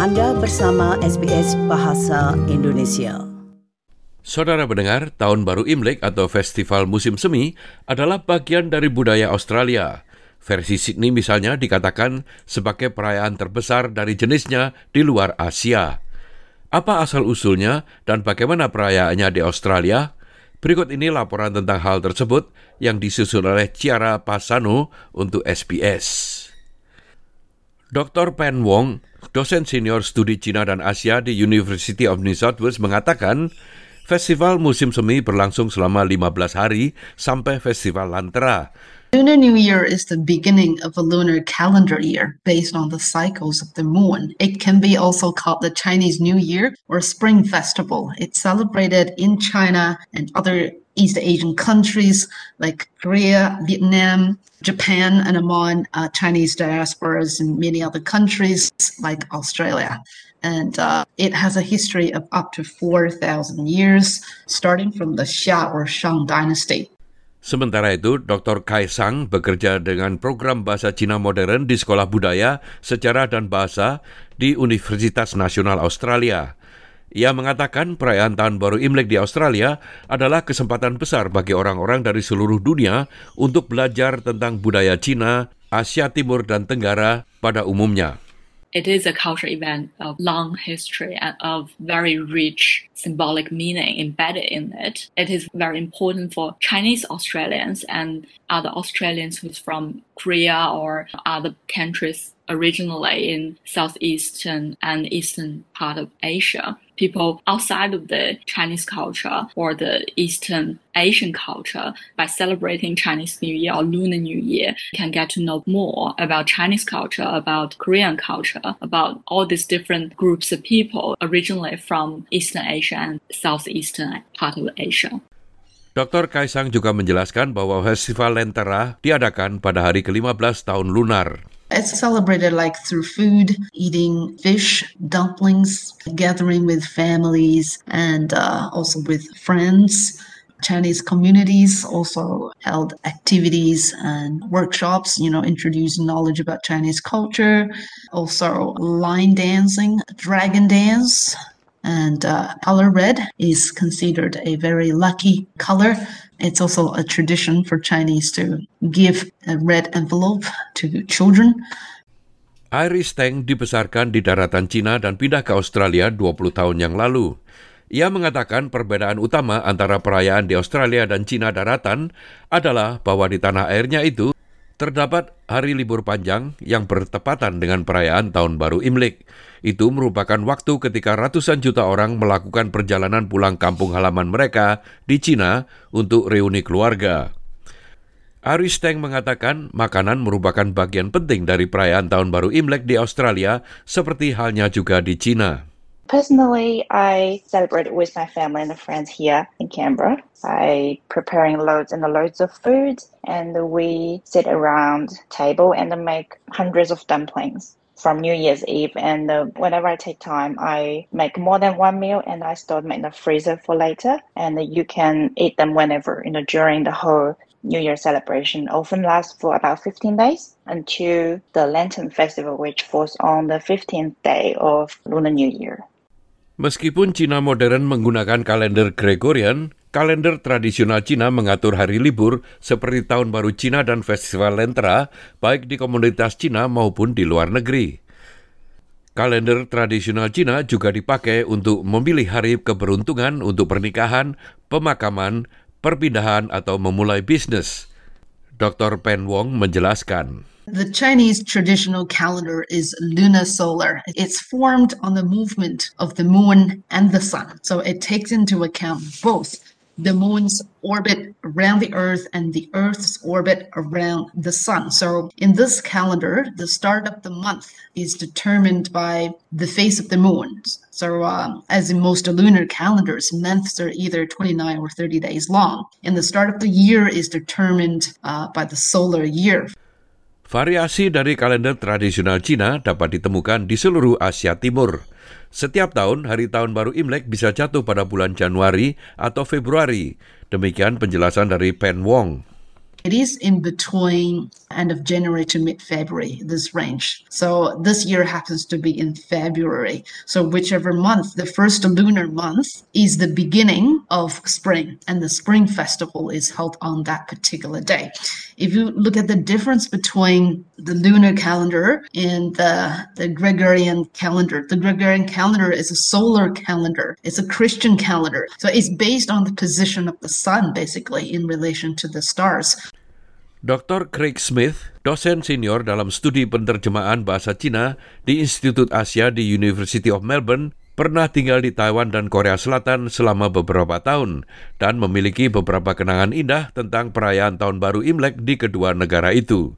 Anda bersama SBS Bahasa Indonesia. Saudara pendengar, Tahun Baru Imlek atau Festival Musim Semi adalah bagian dari budaya Australia. Versi Sydney misalnya dikatakan sebagai perayaan terbesar dari jenisnya di luar Asia. Apa asal-usulnya dan bagaimana perayaannya di Australia? Berikut ini laporan tentang hal tersebut yang disusun oleh Ciara Pasano untuk SBS. Dr. Pen Wong, dosen senior studi Cina dan Asia di University of New South Wales mengatakan, festival musim semi berlangsung selama 15 hari sampai festival Lantera. Lunar New Year is the beginning of a lunar calendar year based on the cycles of the moon. It can be also called the Chinese New Year or Spring Festival. It's celebrated in China and other East Asian countries like Korea, Vietnam, Japan, and among Chinese diasporas in many other countries like Australia. And it has a history of up to 4,000 years, starting from the Xia or Shang dynasty. Sementara itu, Dr. Kai Sang bekerja dengan program Bahasa Cina Modern di Sekolah Budaya, Sejarah dan Bahasa di Universitas Nasional Australia. Ia mengatakan perayaan Tahun Baru Imlek di Australia adalah kesempatan besar bagi orang-orang dari seluruh dunia untuk belajar tentang budaya Cina, Asia Timur dan Tenggara pada umumnya. It is a cultural event of long history and of very rich symbolic meaning embedded in it. It is very important for Chinese Australians and other Australians who's from Korea or other countries originally in southeastern and eastern part of Asia. People outside of the Chinese culture or the Eastern Asian culture, by celebrating Chinese New Year or Lunar New Year, can get to know more about Chinese culture, about Korean culture, about all these different groups of people originally from Eastern Asia and Southeastern part of Asia. Dr. Kaisang juga menjelaskan bahwa Festival Lentera diadakan pada hari ke-15 tahun lunar. It's celebrated like through food, eating fish, dumplings, gathering with families, and also with friends. Chinese communities also held activities and workshops, introduce knowledge about Chinese culture, also line dancing, dragon dance. And color red is considered a very lucky color. It's also a tradition for Chinese to give a red envelope to children. Iris Teng dibesarkan di daratan Cina dan pindah ke Australia 20 tahun yang lalu. Ia mengatakan perbedaan utama antara perayaan di Australia dan Cina daratan adalah bahwa di tanah airnya itu terdapat hari libur panjang yang bertepatan dengan perayaan Tahun Baru Imlek. Itu merupakan waktu ketika ratusan juta orang melakukan perjalanan pulang kampung halaman mereka di Cina untuk reuni keluarga. Aris Teng mengatakan makanan merupakan bagian penting dari perayaan Tahun Baru Imlek di Australia, seperti halnya juga di Cina. Personally, I celebrate with my family and friends here in Canberra by preparing loads and loads of food, and we sit around table and make hundreds of dumplings from New Year's Eve. And whenever I take time, I make more than one meal and I store them in the freezer for later. And you can eat them whenever, during the whole New Year celebration. Often lasts for about 15 days until the Lantern Festival, which falls on the 15th day of Lunar New Year. Meskipun Cina modern menggunakan kalender Gregorian, kalender tradisional Cina mengatur hari libur seperti Tahun Baru Cina dan Festival Lentera, baik di komunitas Cina maupun di luar negeri. Kalender tradisional Cina juga dipakai untuk memilih hari keberuntungan untuk pernikahan, pemakaman, perpindahan atau memulai bisnis. Dr. Pen Wong menjelaskan. The Chinese traditional calendar is lunisolar. It's formed on the movement of the moon and the sun. So it takes into account both the moon's orbit around the earth and the earth's orbit around the sun. So in this calendar, the start of the month is determined by the phase of the moon. So as in most lunar calendars, months are either 29 or 30 days long. And the start of the year is determined by the solar year. Variasi dari kalender tradisional Cina dapat ditemukan di seluruh Asia Timur. Setiap tahun, hari Tahun Baru Imlek bisa jatuh pada bulan Januari atau Februari. Demikian penjelasan dari Pen Wong. It is in between end of January to mid-February, this range. So this year happens to be in February. So whichever month, the first lunar month is the beginning of spring, and the Spring Festival is held on that particular day. If you look at the difference between the lunar calendar and the Gregorian calendar, the Gregorian calendar is a solar calendar. It's a Christian calendar. So it's based on the position of the sun, basically, in relation to the stars. Dr. Craig Smith, dosen senior dalam studi penerjemahan bahasa Cina di Institut Asia di University of Melbourne, pernah tinggal di Taiwan dan Korea Selatan selama beberapa tahun dan memiliki beberapa kenangan indah tentang perayaan Tahun Baru Imlek di kedua negara itu.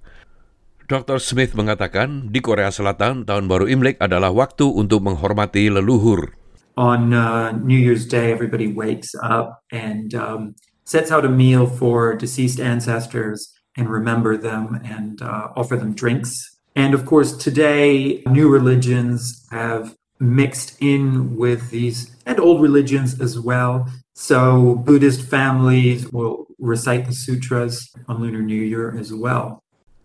Dr. Smith mengatakan di Korea Selatan Tahun Baru Imlek adalah waktu untuk menghormati leluhur. On New Year's Day, everybody wakes up and sets out a meal for deceased ancestors and remember them and offer them drinks. And of course, today, new religions have mixed in with these and old religions as well. So Buddhist families will recite the sutras on Lunar New Year as well.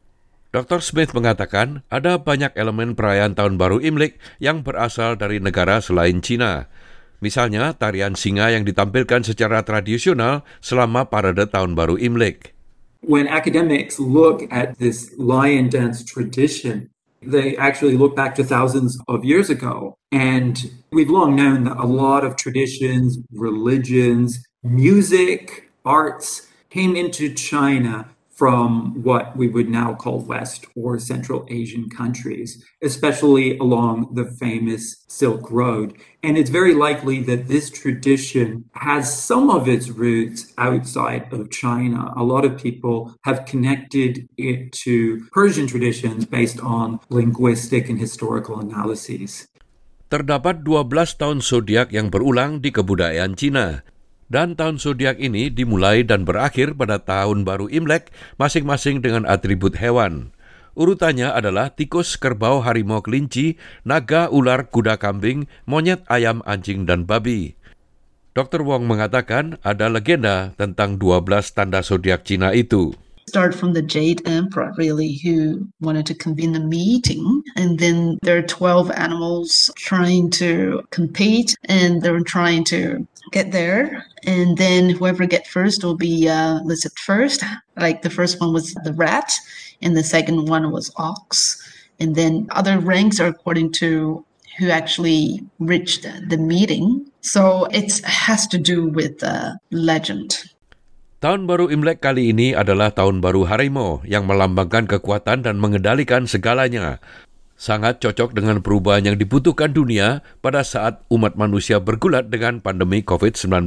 Dr. Smith mengatakan ada banyak elemen perayaan Tahun Baru Imlek yang berasal dari negara selain China. Misalnya tarian singa yang ditampilkan secara tradisional selama parade Tahun Baru Imlek. When academics look at this lion dance tradition, they actually look back to thousands of years ago. And we've long known that a lot of traditions, religions, music, arts came into China from what we would now call West or Central Asian countries, especially along the famous Silk Road. And it's very likely that this tradition has some of its roots outside of China. A lot of people have connected it to Persian traditions based on linguistic and historical analyses. Terdapat 12 tahun zodiak yang berulang di kebudayaan Cina. Dan tahun zodiak ini dimulai dan berakhir pada Tahun Baru Imlek masing-masing dengan atribut hewan. Urutannya adalah tikus, kerbau, harimau, kelinci, naga, ular, kuda kambing, monyet, ayam, anjing, dan babi. Dr. Wong mengatakan ada legenda tentang 12 tanda zodiak Cina itu. Start from the Jade Emperor, really, who wanted to convene a meeting. And then there are 12 animals trying to compete, and they're trying to get there. And then whoever gets first will be listed first. Like the first one was the rat, and the second one was ox. And then other ranks are according to who actually reached the meeting. So it has to do with legend. Tahun Baru Imlek kali ini adalah Tahun Baru Harimau yang melambangkan kekuatan dan mengendalikan segalanya. Sangat cocok dengan perubahan yang dibutuhkan dunia pada saat umat manusia bergulat dengan pandemi COVID-19.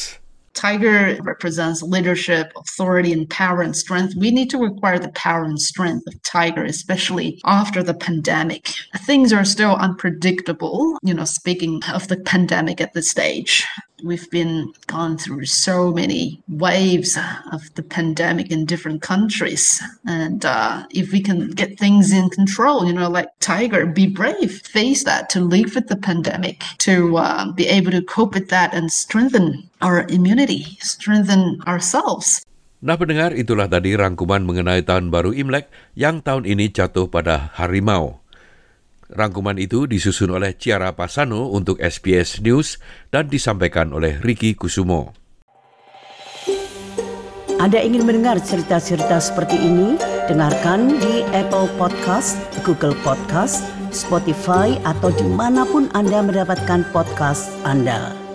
Tiger represents leadership, authority, and power and strength. We need to acquire the power and strength of tiger, especially after the pandemic. Things are still unpredictable, speaking of the pandemic at this stage. We've been gone through so many waves of the pandemic in different countries. And if we can get things in control, like Tiger, be brave, face that, to live with the pandemic, to be able to cope with that and strengthen our immunity, strengthen ourselves. Nah pendengar, itulah tadi rangkuman mengenai Tahun Baru Imlek yang tahun ini jatuh pada harimau. Rangkuman itu disusun oleh Ciara Pasano untuk SBS News dan disampaikan oleh Ricky Kusumo. Anda ingin mendengar cerita-cerita seperti ini? Dengarkan di Apple Podcast, Google Podcast, Spotify, atau dimanapun Anda mendapatkan podcast Anda.